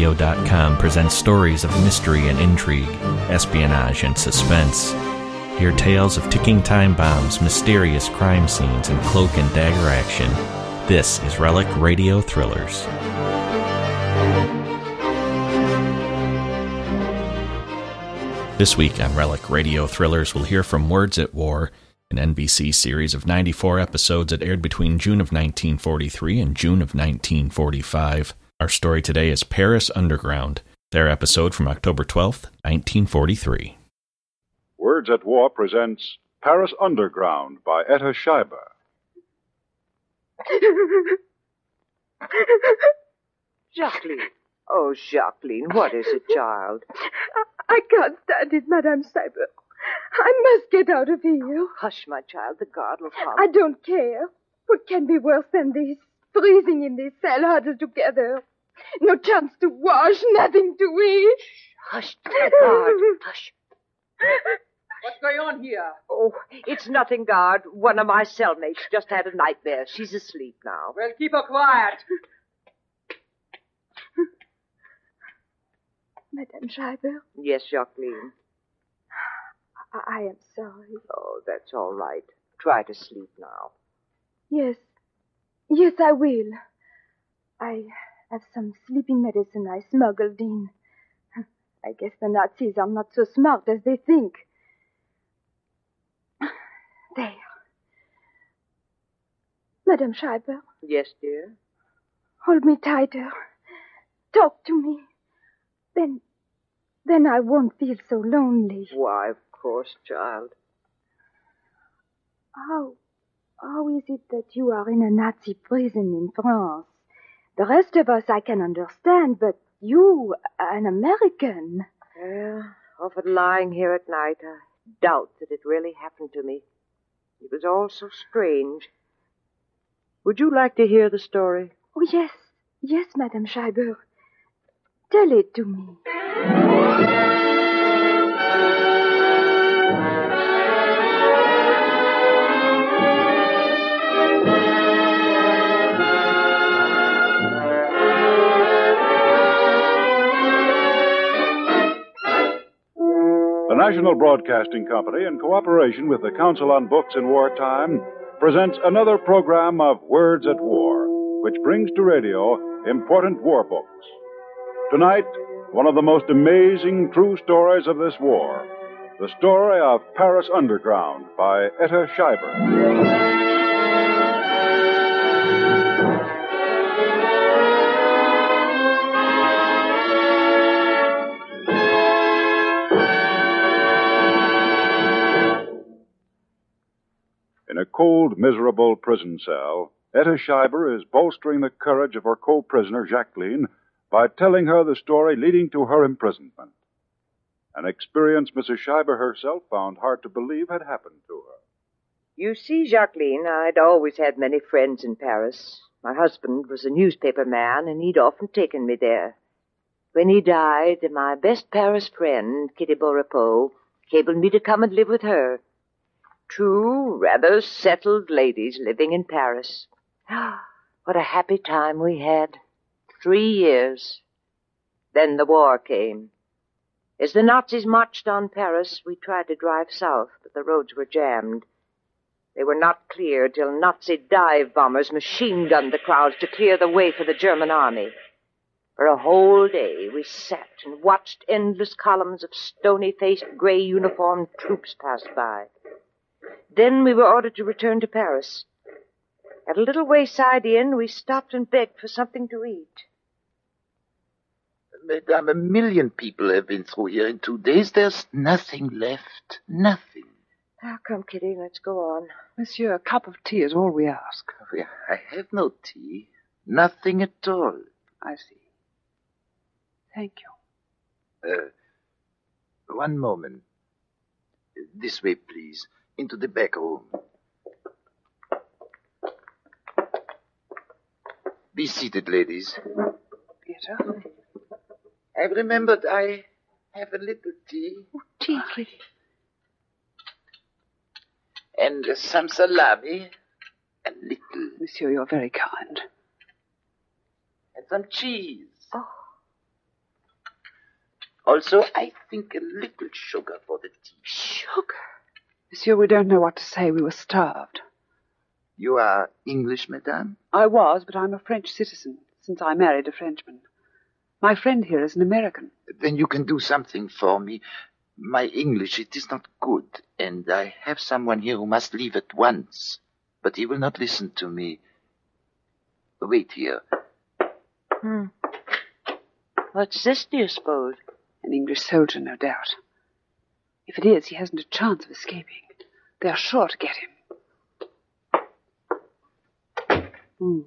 RelecRadio.com presents stories of mystery and intrigue, espionage and suspense. Hear tales of ticking time bombs, mysterious crime scenes, and cloak and dagger action. This is Relic Radio Thrillers. This week on Relic Radio Thrillers, we'll hear from Words at War, an NBC series of 94 episodes that aired between June of 1943 and June of 1945. Our story today is Paris Underground, their episode from October 12th, 1943. Words at War presents Paris Underground by Etta Scheiber. Jacqueline. Oh, Jacqueline, what is it, child? I can't stand it, Madame Scheiber. I must get out of here. Hush, my child. The guard will come. I don't care. What can be worse than this? Freezing in this cell huddled together. No chance to wash, nothing to eat. Hush, the guard. Hush. What's going on here? Oh, it's nothing, guard. One of my cellmates just had a nightmare. She's asleep now. Well, keep her quiet. Madame Scheiber? Yes, Jacqueline. I am sorry. Oh, that's all right. Try to sleep now. Yes, I will. I have some sleeping medicine I smuggled in. I guess the Nazis are not so smart as they think. There. Madame Scheiber? Yes, dear? Hold me tighter. Talk to me. Then I won't feel so lonely. Why, of course, child. How is it that you are in a Nazi prison in France? The rest of us I can understand, but you, an American. Yeah, often lying here at night, I doubt that it really happened to me. It was all so strange. Would you like to hear the story? Oh, yes, Madame Scheiber. Tell it to me. The National Broadcasting Company, in cooperation with the Council on Books in Wartime, presents another program of Words at War, which brings to radio important war books. Tonight, one of the most amazing true stories of this war, the story of Paris Underground by Etta Scheiber. In a cold, miserable prison cell, Etta Scheiber is bolstering the courage of her co-prisoner, Jacqueline, by telling her the story leading to her imprisonment. An experience Mrs. Scheiber herself found hard to believe had happened to her. You see, Jacqueline, I'd always had many friends in Paris. My husband was a newspaper man, and he'd often taken me there. When he died, my best Paris friend, Kitty Beaurepos, cabled me to come and live with her. Two rather settled ladies living in Paris. What a happy time we had. 3 years. Then the war came. As the Nazis marched on Paris, we tried to drive south, but the roads were jammed. They were not clear till Nazi dive bombers machine-gunned the crowds to clear the way for the German army. For a whole day, we sat and watched endless columns of stony-faced, gray-uniformed troops pass by. Then we were ordered to return to Paris. At a little wayside inn, we stopped and begged for something to eat. Madame, 1 million people have been through here in 2 days. There's nothing left. Nothing. Now, come, Kitty, let's go on. Monsieur, a cup of tea is all we ask. I have no tea. Nothing at all. I see. Thank you. One moment. This way, please. Into the back room. Be seated, ladies. Peter? I've remembered I have a little tea. Oh, tea, Kitty. And some salami. A little. Monsieur, you're very kind. And some cheese. Oh, Also, I think a little sugar for the tea. Sugar? Monsieur, we don't know what to say. We were starved. You are English, madame? I was, but I'm a French citizen, since I married a Frenchman. My friend here is an American. Then you can do something for me. My English, it is not good, and I have someone here who must leave at once. But he will not listen to me. Wait here. What's this, do you suppose? An English soldier, no doubt. If it is, he hasn't a chance of escaping. They are sure to get him.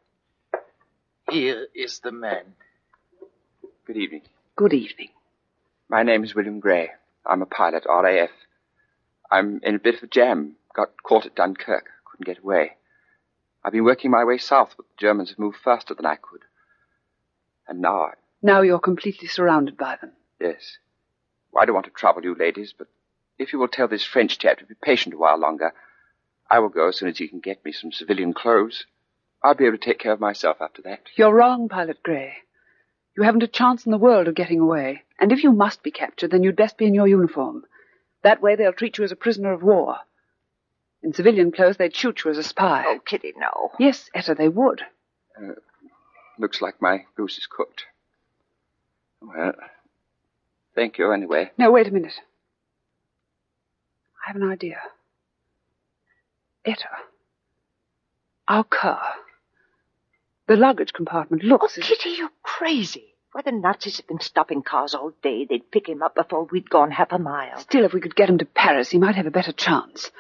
Here is the man. Good evening. Good evening. My name is William Gray. I'm a pilot, RAF. I'm in a bit of a jam. Got caught at Dunkirk. Couldn't get away. I've been working my way south, but the Germans have moved faster than I could. And now Now you're completely surrounded by them. Yes. Well, I don't want to trouble you, ladies, but if you will tell this French chap to be patient a while longer, I will go as soon as he can get me some civilian clothes. I'll be able to take care of myself after that. You're wrong, Pilot Gray. You haven't a chance in the world of getting away. And if you must be captured, then you'd best be in your uniform. That way they'll treat you as a prisoner of war. In civilian clothes, they'd shoot you as a spy. Oh, Kitty, no. Yes, Etta, they would. Looks like my goose is cooked. Well, thank you anyway. No, wait a minute. I have an idea. Etta, our car. The luggage compartment looks Oh, as... Kitty, you're crazy. Why, the Nazis have been stopping cars all day. They'd pick him up before we'd gone half a mile. Still, if we could get him to Paris, he might have a better chance.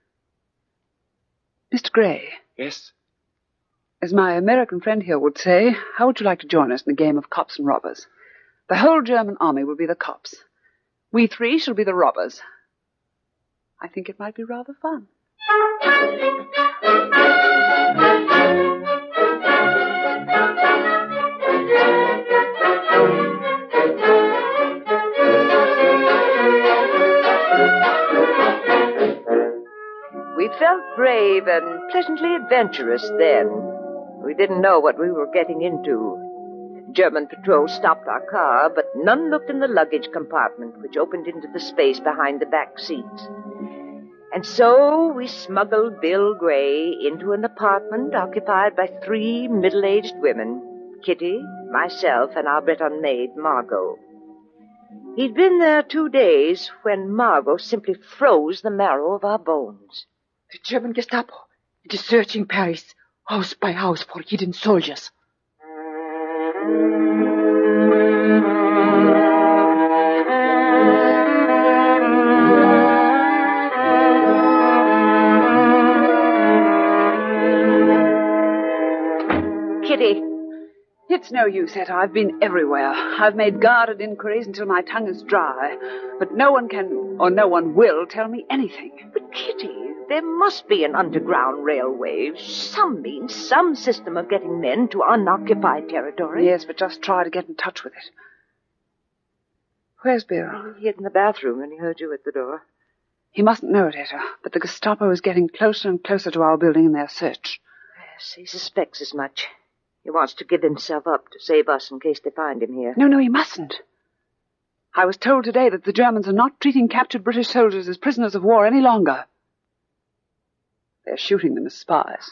Mr. Gray. Yes? As my American friend here would say, how would you like to join us in a game of cops and robbers? The whole German army will be the cops. We three shall be the robbers. I think it might be rather fun. We felt brave and pleasantly adventurous then. We didn't know what we were getting into. German patrol stopped our car, but none looked in the luggage compartment, which opened into the space behind the back seats. And so we smuggled Bill Gray into an apartment occupied by 3 middle-aged women, Kitty, myself, and our Breton maid, Margot. He'd been there 2 days when Margot simply froze the marrow of our bones. The German Gestapo. It is searching Paris, house by house, for hidden soldiers. Kitty. It's no use, Etta. I've been everywhere. I've made guarded inquiries until my tongue is dry. But no one can, or no one will, tell me anything. But, Kitty, there must be an underground railway, some means, some system of getting men to unoccupied territory. Yes, but just try to get in touch with it. Where's Bill? Oh, he hid in the bathroom and he heard you at the door. He mustn't know it, Etta, but the Gestapo is getting closer and closer to our building in their search. Yes, he suspects as much. He wants to give himself up to save us in case they find him here. No, he mustn't. I was told today that the Germans are not treating captured British soldiers as prisoners of war any longer. They're shooting them as spies.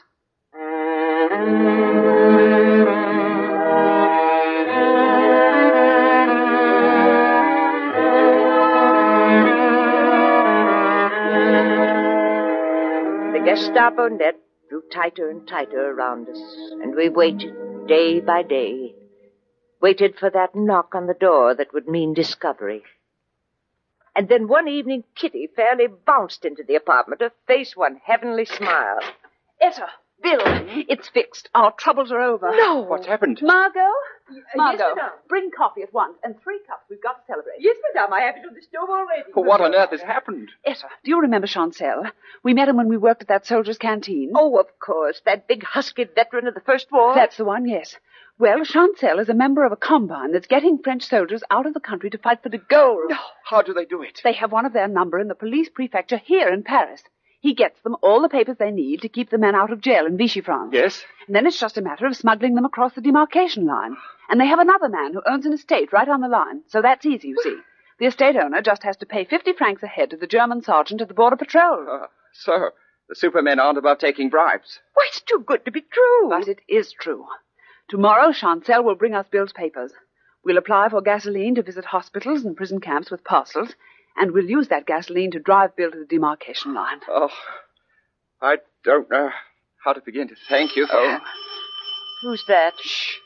The Gestapo net drew tighter and tighter around us, and we waited day by day. Waited for that knock on the door that would mean discovery. And then one evening, Kitty fairly bounced into the apartment, her face one heavenly smile. Etta, Bill, it's fixed. Our troubles are over. No! What's happened? Margot? Margot, yes, madame. bring coffee at once, and 3 cups. We've got to celebrate. Yes, madame, I have it on the stove already. What on earth has happened? Etta, do you remember Chancel? We met him when we worked at that soldier's canteen. Oh, of course, that big husky veteran of the First War. That's the one, yes. Well, Chancel is a member of a combine that's getting French soldiers out of the country to fight for de Gaulle. How do they do it? They have one of their number in the police prefecture here in Paris. He gets them all the papers they need to keep the men out of jail in Vichy, France. Yes? And then it's just a matter of smuggling them across the demarcation line. And they have another man who owns an estate right on the line, so that's easy, you see. The estate owner just has to pay 50 francs a head to the German sergeant at the border patrol. So, the supermen aren't above taking bribes. Why, it's too good to be true. But it is true. Tomorrow, Chancel will bring us Bill's papers. We'll apply for gasoline to visit hospitals and prison camps with parcels, and we'll use that gasoline to drive Bill to the demarcation line. Oh, I don't know how to begin to thank you for... Oh. Who's that? Shh.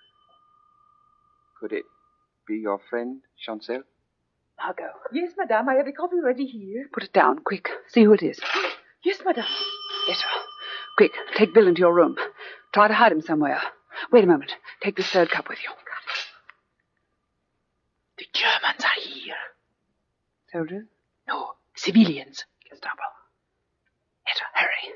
Could it be your friend, Chancel? Margot. Yes, madame, I have a copy ready here. Put it down, quick. See who it is. Yes, madame. Yes, sir. Quick, take Bill into your room. Try to hide him somewhere. Wait a moment. Take this third cup with you. The Germans are here. Soldiers? No, civilians. Gestapo. Etta, hurry.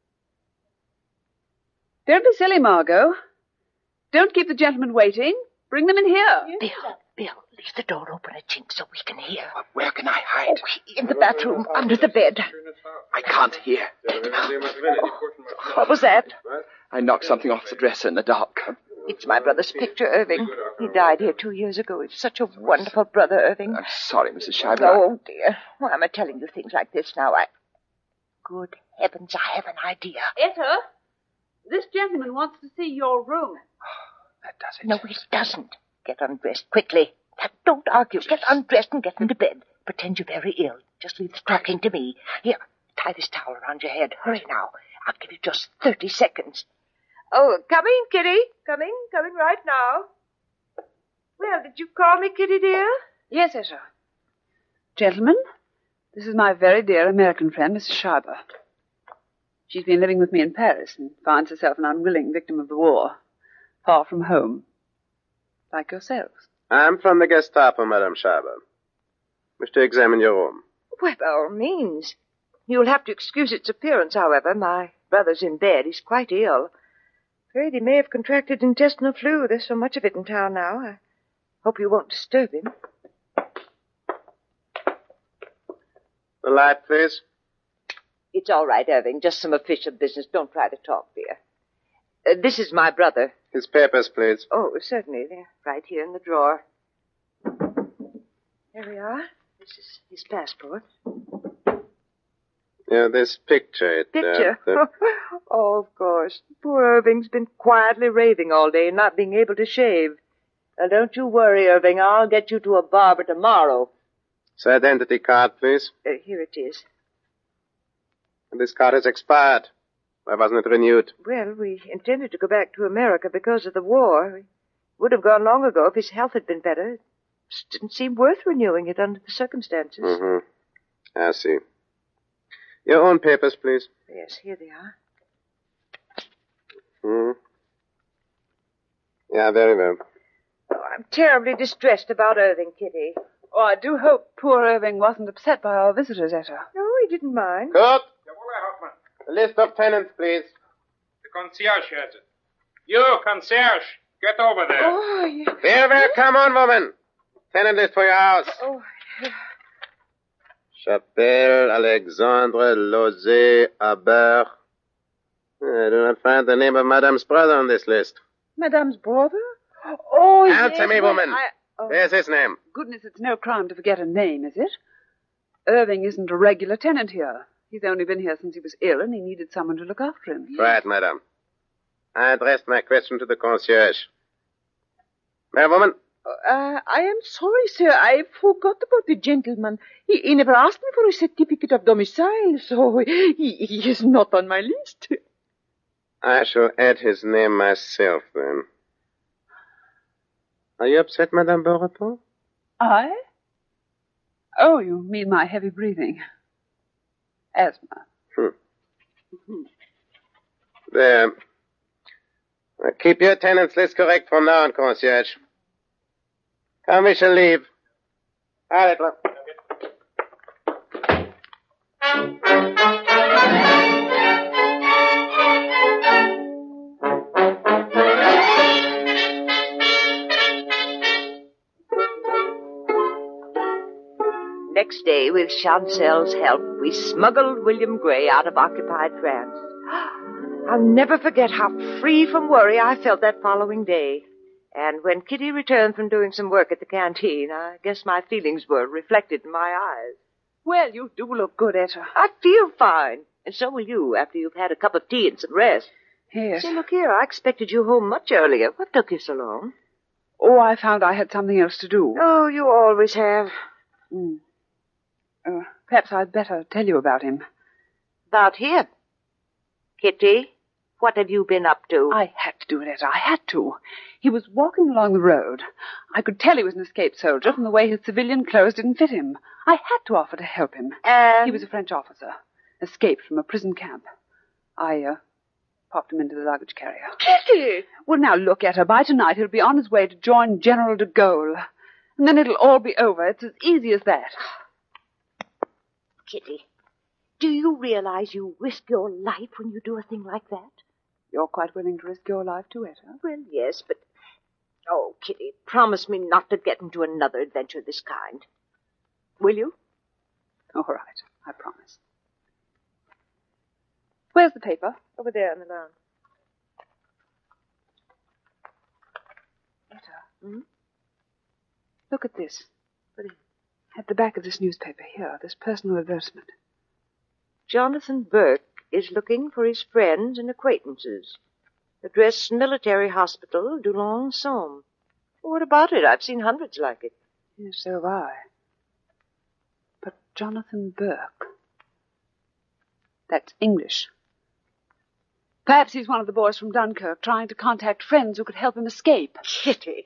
Don't be silly, Margot. Don't keep the gentlemen waiting. Bring them in here. Bill, leave the door open a chink so we can hear. But where can I hide? Oh, in the bathroom, under the bed. I can't hear. What was that? I knocked something off the dresser in the dark. It's my brother's picture, Irving. He died here 2 years ago. He's such a wonderful brother, Irving. I'm sorry, Mrs. Scheiber. Oh, dear. Why am I telling you things like this now? Good heavens, I have an idea. Etta, this gentleman wants to see your room. That does it. No, he doesn't. Get undressed quickly. Now, don't argue. Get undressed and get into bed. Pretend you're very ill. Just leave the talking to me. Here, tie this towel around your head. Hurry now. I'll give you just 30 seconds. Oh, coming, Kitty. Coming right now. Well, did you call me, Kitty, dear? Yes, Etta. Gentlemen, this is my very dear American friend, Mrs. Scheiber. She's been living with me in Paris and finds herself an unwilling victim of the war, far from home, like yourselves. I'm from the Gestapo, Madame Scheiber. Wish to examine your room. Well, by all means. You'll have to excuse its appearance, however. My brother's in bed. He's quite ill. Afraid he may have contracted intestinal flu. There's so much of it in town now. I hope you won't disturb him. The light, please. It's all right, Irving. Just some official business. Don't try to talk, dear. This is my brother. His papers, please. Oh, certainly. They're right here in the drawer. There we are. This is his passport. Yeah, this picture. Picture? Oh, of course. Poor Irving's been quietly raving all day, not being able to shave. Now, don't you worry, Irving. I'll get you to a barber tomorrow. His identity card, please. Here it is. This card is expired. Why wasn't it renewed? Well, we intended to go back to America because of the war. We would have gone long ago if his health had been better. It just didn't seem worth renewing it under the circumstances. Mm-hmm. I see. Your own papers, please. Yes, here they are. Yeah, very well. Oh, I'm terribly distressed about Irving, Kitty. Oh, I do hope poor Irving wasn't upset by our visitors, Etta. No, he didn't mind. Cook! A list of tenants, please. The concierge has it. You, concierge, get over there. Oh, yeah. Very come on, woman. Tenant list for your house. Oh, Chapelle, Alexandre, Lozé, Aber. I do not find the name of Madame's brother on this list. Madame's brother? Oh, yes. Answer me, woman. There's his name. Goodness, it's no crime to forget a name, is it? Irving isn't a regular tenant here. He's only been here since he was ill, and he needed someone to look after him. Right, madame. I addressed my question to the concierge. Well, woman? I am sorry, sir. I forgot about the gentleman. He never asked me for a certificate of domicile, so he is not on my list. I shall add his name myself, then. Are you upset, Madame Beaurepaire? I? Oh, you mean my heavy breathing. Asthma. There. Now keep your tenants list correct from now on, concierge. Come, we shall leave. Allez, toi. Next day, day, with Chancel's help, we smuggled William Gray out of occupied France. I'll never forget how free from worry I felt that following day. And when Kitty returned from doing some work at the canteen, I guess my feelings were reflected in my eyes. Well, you do look good, Etta. I feel fine. And so will you, after you've had a cup of tea and some rest. Yes. Say, look here, I expected you home much earlier. What took you so long? Oh, I found I had something else to do. Oh, you always have. Perhaps I'd better tell you about him. About him? Kitty, what have you been up to? I had to do it, Etta. I had to. He was walking along the road. I could tell he was an escaped soldier from the way his civilian clothes didn't fit him. I had to offer to help him. He was a French officer, escaped from a prison camp. I popped him into the luggage carrier. Kitty! Well, now look at her. By tonight he'll be on his way to join General de Gaulle. And then it'll all be over. It's as easy as that. Kitty, do you realize you risk your life when you do a thing like that? You're quite willing to risk your life too, Etta? Well, yes, but... Oh, Kitty, promise me not to get into another adventure of this kind. Will you? All right, I promise. Where's the paper? Over there on the lounge. Etta. Look at this. At the back of this newspaper here, this personal advertisement. Jonathan Burke is looking for his friends and acquaintances. Address Military Hospital, Doullens-Somme. What about it? I've seen hundreds like it. Yes, so have I. But Jonathan Burke. That's English. Perhaps he's one of the boys from Dunkirk trying to contact friends who could help him escape. Kitty.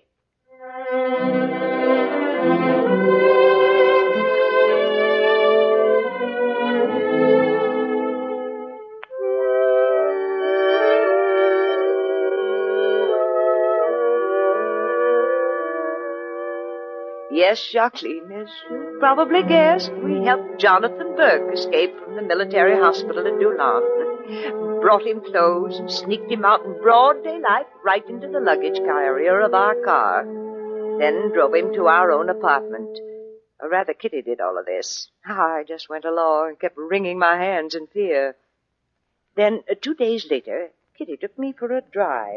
Yes, Jacqueline, as you probably guessed, we helped Jonathan Burke escape from the military hospital at Doullens. Brought him clothes and sneaked him out in broad daylight right into the luggage carrier of our car. Then drove him to our own apartment. Or rather, Kitty did all of this. I just went along and kept wringing my hands in fear. Then, 2 days later, Kitty took me for a drive.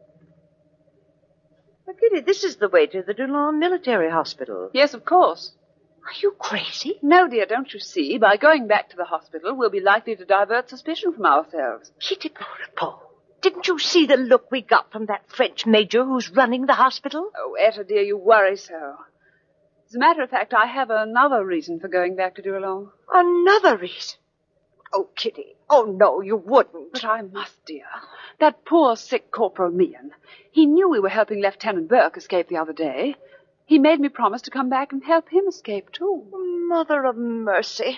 But, Kitty, this is the way to the Doullens Military Hospital. Yes, of course. Are you crazy? No, dear, don't you see? By going back to the hospital, we'll be likely to divert suspicion from ourselves. Kitty Maurepas, didn't you see the look we got from that French major who's running the hospital? Oh, Etta, dear, you worry so. As a matter of fact, I have another reason for going back to Doullens. Another reason? Oh, Kitty. Oh, no, you wouldn't. But I must, dear. That poor, sick Corporal Meehan. He knew we were helping Lieutenant Burke escape the other day. He made me promise to come back and help him escape, too. Mother of mercy.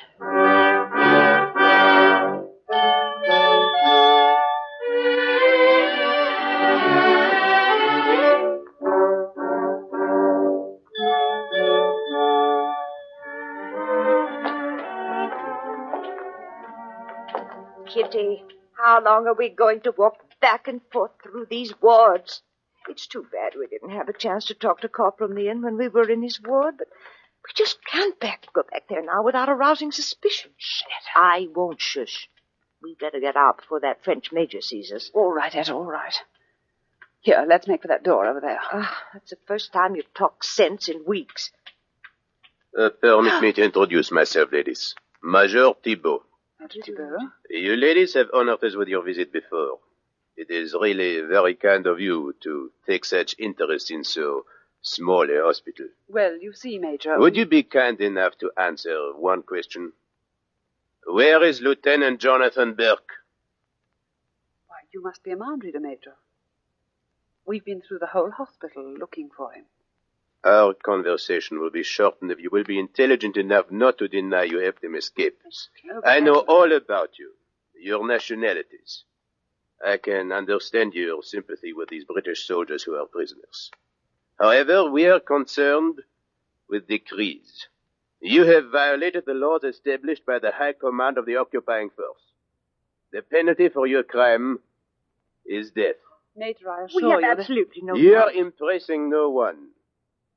Kitty, how long are we going to walk back and forth through these wards? It's too bad we didn't have a chance to talk to Corporal Meehan when we were in his ward, but we just can't go back there now without arousing suspicion. Shut up. I won't shush. We'd better get out before that French major sees us. All right, Etta, all right. Here, let's make for that door over there. That's the first time you've talked sense in weeks. Permit me to introduce myself, ladies. Major Thibault. Major Thibault? You ladies have honored us with your visit before. It is really very kind of you to take such interest in so small a hospital. Well, you see, Major... Would you be kind enough to answer one question? Where is Lieutenant Jonathan Burke? Why, you must be a mind reader, Major. We've been through the whole hospital looking for him. Our conversation will be shortened if you will be intelligent enough not to deny you helped him escape. Okay. I know all about you, your nationalities. I can understand your sympathy with these British soldiers who are prisoners. However, we are concerned with decrees. You have violated the laws established by the High Command of the occupying force. The penalty for your crime is death. Major, I assure We have you absolutely no You are doubt. impressing no one.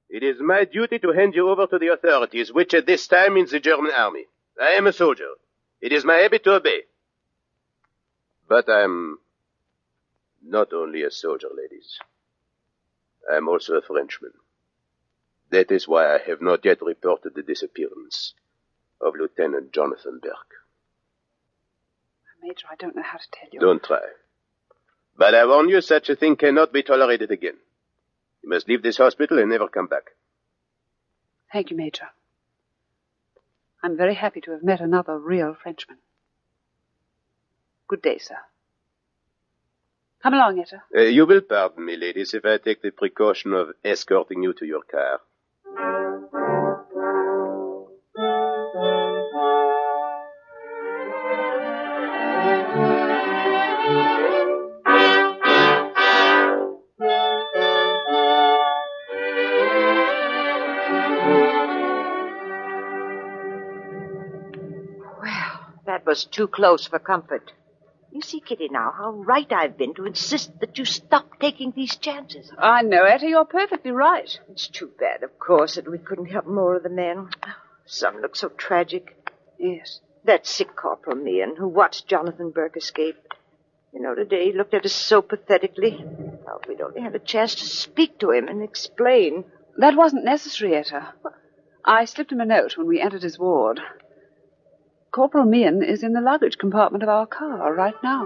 It is my duty to hand you over to the authorities, which at this time means the German army. I am a soldier. It is my habit to obey. But I'm not only a soldier, ladies. I am also a Frenchman. That is why I have not yet reported the disappearance of Lieutenant Jonathan Burke. Major, I don't know how to tell you. Don't try. But I warn you, such a thing cannot be tolerated again. You must leave this hospital and never come back. Thank you, Major. I'm very happy to have met another real Frenchman. Good day, sir. Come along, Etta. You will pardon me, ladies, if I take the precaution of escorting you to your car. That was too close for comfort. You see, Kitty, now, how right I've been to insist that you stop taking these chances. I know, Etta, you're perfectly right. It's too bad, of course, that we couldn't help more of the men. Some look so tragic. Yes. That sick Corporal Meehan who watched Jonathan Burke escape. You know, today he looked at us so pathetically. Oh, if we'd only had a chance to speak to him and explain. That wasn't necessary, Etta. I slipped him a note when we entered his ward. Corporal Meehan is in the luggage compartment of our car right now.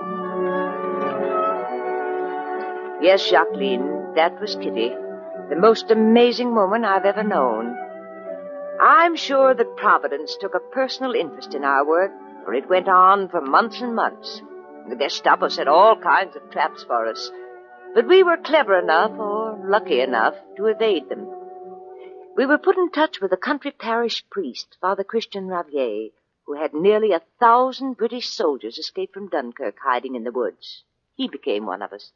Yes, Jacqueline, that was Kitty. The most amazing woman I've ever known. I'm sure that Providence took a personal interest in our work, for it went on for months and months. The Gestapo set all kinds of traps for us, but we were clever enough, or lucky enough, to evade them. We were put in touch with a country parish priest, Father Christian Ravier, who had nearly 1,000 British soldiers escape from Dunkirk hiding in the woods. He became one of us.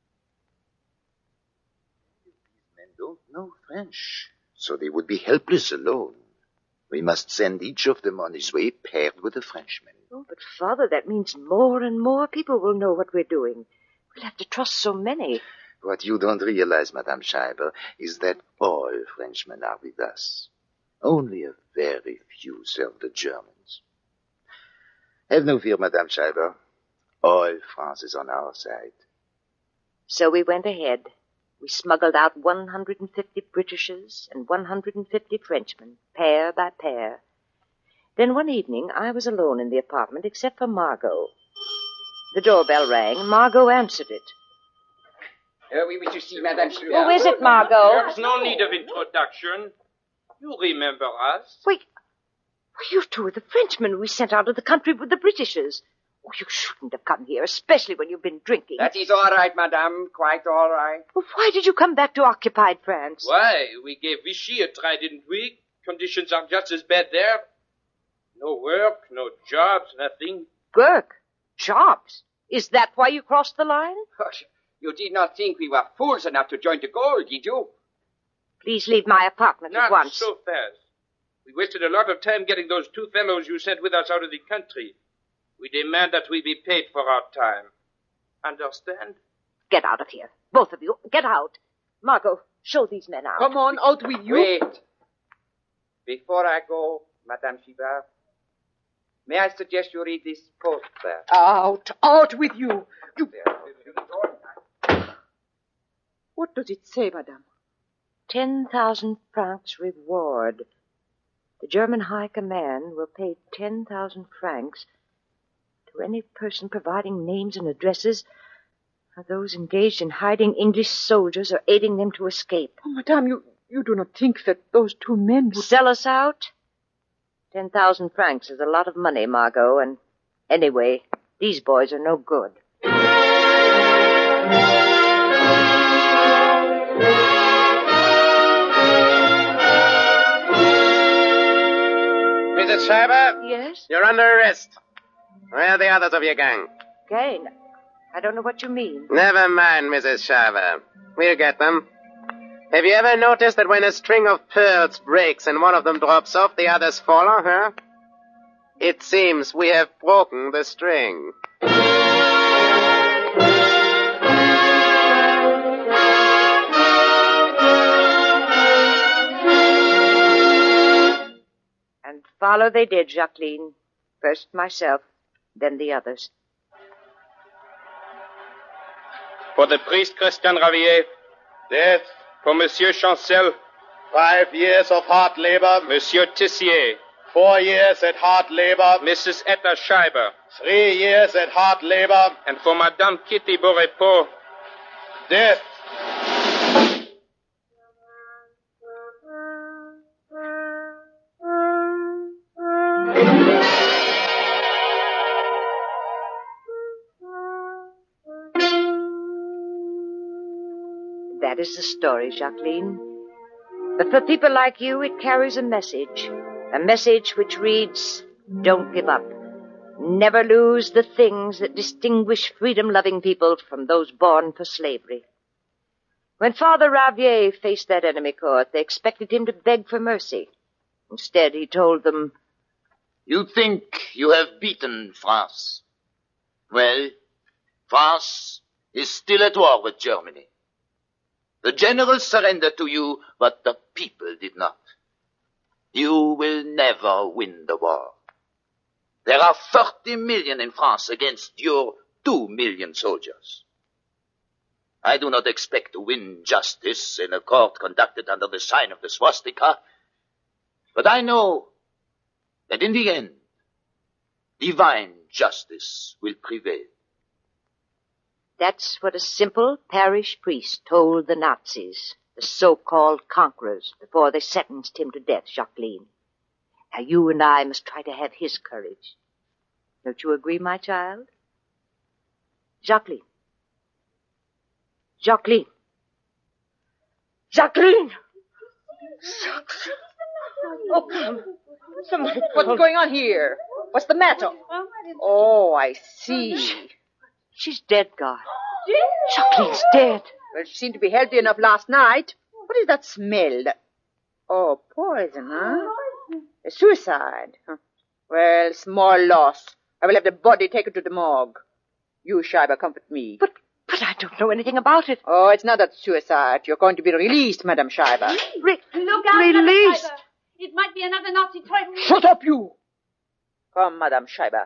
These men don't know French, so they would be helpless alone. We must send each of them on his way paired with a Frenchman. Oh, but, Father, that means more and more people will know what we're doing. We'll have to trust so many. What you don't realize, Madame Schreiber, is that all Frenchmen are with us. Only a very few serve the Germans. Have no fear, Madame Schreiber. All France is on our side. So we went ahead. We smuggled out 150 Britishers and 150 Frenchmen, pair by pair. Then one evening, I was alone in the apartment except for Margot. The doorbell rang, and Margot answered it. We wish to see Madame Schreiber. Who is it, Margot? There's no need of introduction. You remember us. Wait. You two are the Frenchmen we sent out of the country with the Britishers. Oh, you shouldn't have come here, especially when you've been drinking. That is all right, Madame. Quite all right. Well, why did you come back to occupied France? Why? We gave Vichy a try, didn't we? Conditions are just as bad there. No work, no jobs, nothing. Burke? Jobs? Is that why you crossed the line? You did not think we were fools enough to join the goal, did you? Please leave my apartment at once. Not so fast. We wasted a lot of time getting those two fellows you sent with us out of the country. We demand that we be paid for our time. Understand? Get out of here. Both of you. Get out. Margot, show these men out. Come on, out with you. Wait. Before I go, Madame Schreiber, may I suggest you read this post there? Out with you. What does it say, Madame? 10,000 francs reward. The German High Command will pay 10,000 francs to any person providing names and addresses of those engaged in hiding English soldiers or aiding them to escape. Oh, Madame, you do not think that those two men would... Sell us out? 10,000 francs is a lot of money, Margot, and anyway, these boys are no good. Mrs. Schreiber? Yes? You're under arrest. Where are the others of your gang? Gang? I don't know what you mean. Never mind, Mrs. Schreiber. We'll get them. Have you ever noticed that when a string of pearls breaks and one of them drops off, the others follow, huh? It seems we have broken the string. Follow they did, Jacqueline. First myself, then the others. For the priest Christian Ravier. Death. For Monsieur Chancel. 5 years of hard labor. Monsieur Tissier. 4 years at hard labor. Mrs. Etta Scheiber. 3 years at hard labor. And for Madame Kitty Borepeau. Death. That is the story, Jacqueline. But for people like you, it carries a message which reads, don't give up. Never lose the things that distinguish freedom-loving people from those born for slavery. When Father Ravier faced that enemy court, they expected him to beg for mercy. Instead, he told them, You think you have beaten France. Well, France is still at war with Germany. The generals surrendered to you, but the people did not. You will never win the war. There are 30 million in France against your 2 million soldiers. I do not expect to win justice in a court conducted under the sign of the swastika, but I know that in the end, divine justice will prevail. That's what a simple parish priest told the Nazis, the so-called conquerors, before they sentenced him to death, Jacqueline. Now you and I must try to have his courage. Don't you agree, my child? Jacqueline. Jacqueline. Jacqueline! Oh, come. Somebody, what's going on here? What's the matter? Oh, I see. She's dead, God. Jacqueline's dead. Well, she seemed to be healthy enough last night. What is that smell? Oh, poison, huh? A suicide. Huh. Well, small loss. I will have the body taken to the morgue. You, Scheiber, comfort me. But I don't know anything about it. Oh, it's not a suicide. You're going to be released, Madame Scheiber. Look out, released. Scheiber. It might be another Nazi trick. Shut up, you! Come, Madame Scheiber.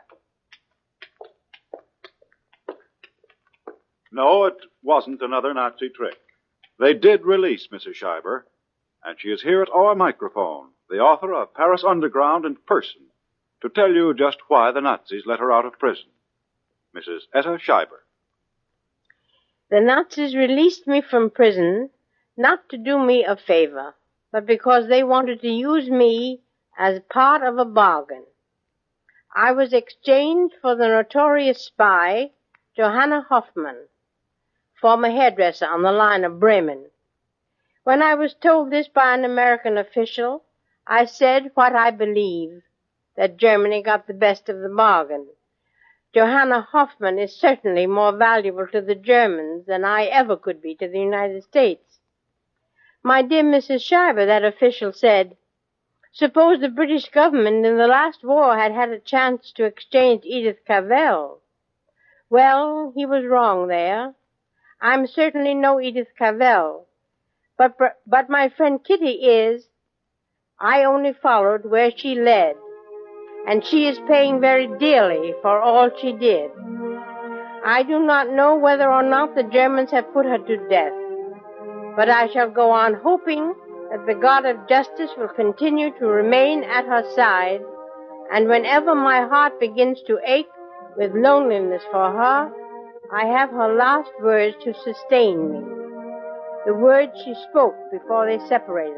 No, it wasn't another Nazi trick. They did release Mrs. Scheiber, and she is here at our microphone, the author of Paris Underground in person, to tell you just why the Nazis let her out of prison. Mrs. Etta Scheiber. The Nazis released me from prison not to do me a favor, but because they wanted to use me as part of a bargain. I was exchanged for the notorious spy, Johanna Hoffman, former hairdresser on the line of Bremen. When I was told this by an American official, I said what I believe, that Germany got the best of the bargain. Johanna Hoffman is certainly more valuable to the Germans than I ever could be to the United States. My dear Mrs. Scheiber, that official said, suppose the British government in the last war had had a chance to exchange Edith Cavell. Well, he was wrong there. I'm certainly no Edith Cavell. But my friend Kitty is. I only followed where she led, and she is paying very dearly for all she did. I do not know whether or not the Germans have put her to death, but I shall go on hoping that the God of justice will continue to remain at her side, and whenever my heart begins to ache with loneliness for her, I have her last words to sustain me, the words she spoke before they separated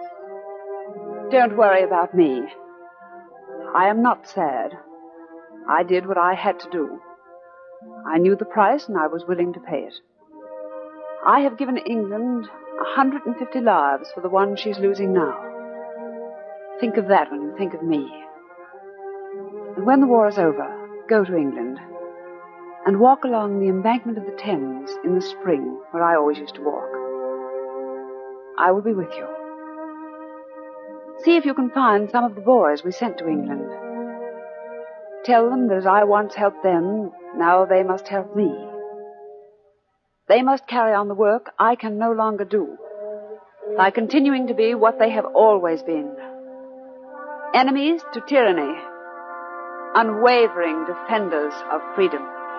us. Don't worry about me. I am not sad. I did what I had to do. I knew the price and I was willing to pay it. I have given England 150 lives for the one she's losing now. Think of that when you think of me. And when the war is over, go to England and walk along the embankment of the Thames in the spring, where I always used to walk. I will be with you. See if you can find some of the boys we sent to England. Tell them that as I once helped them, now they must help me. They must carry on the work I can no longer do, by continuing to be what they have always been, enemies to tyranny, unwavering defenders of freedom.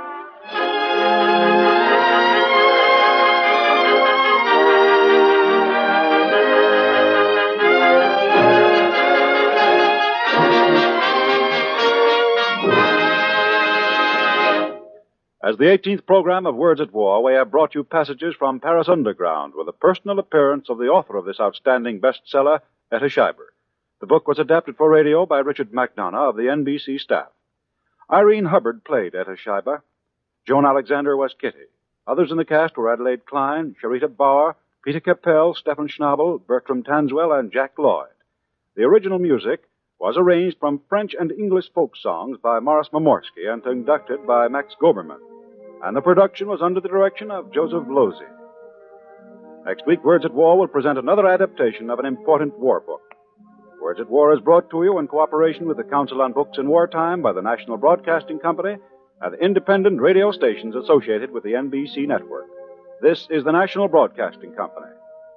As the 18th program of Words at War, we have brought you passages from Paris Underground with a personal appearance of the author of this outstanding bestseller, Etta Schreiber. The book was adapted for radio by Richard McDonough of the NBC staff. Irene Hubbard played Etta Schreiber. Joan Alexander was Kitty. Others in the cast were Adelaide Klein, Sharita Bauer, Peter Capel, Stephen Schnabel, Bertram Tanswell, and Jack Lloyd. The original music was arranged from French and English folk songs by Morris Momorsky and conducted by Max Goberman. And the production was under the direction of Joseph Losey. Next week, Words at War will present another adaptation of an important war book. Words at War is brought to you in cooperation with the Council on Books in Wartime by the National Broadcasting Company and independent radio stations associated with the NBC network. This is the National Broadcasting Company.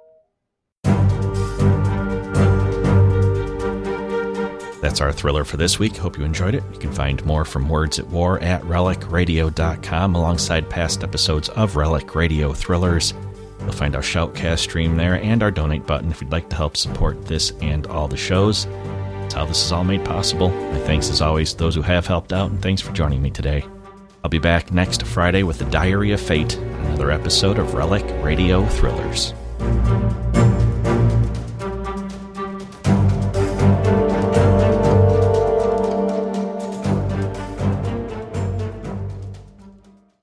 That's our thriller for this week. Hope you enjoyed it. You can find more from Words at War at relicradio.com alongside past episodes of Relic Radio Thrillers. You'll find our Shoutcast stream there and our donate button if you'd like to help support this and all the shows. That's how this is all made possible. My thanks as always to those who have helped out, and thanks for joining me today. I'll be back next Friday with The Diary of Fate, another episode of Relic Radio Thrillers.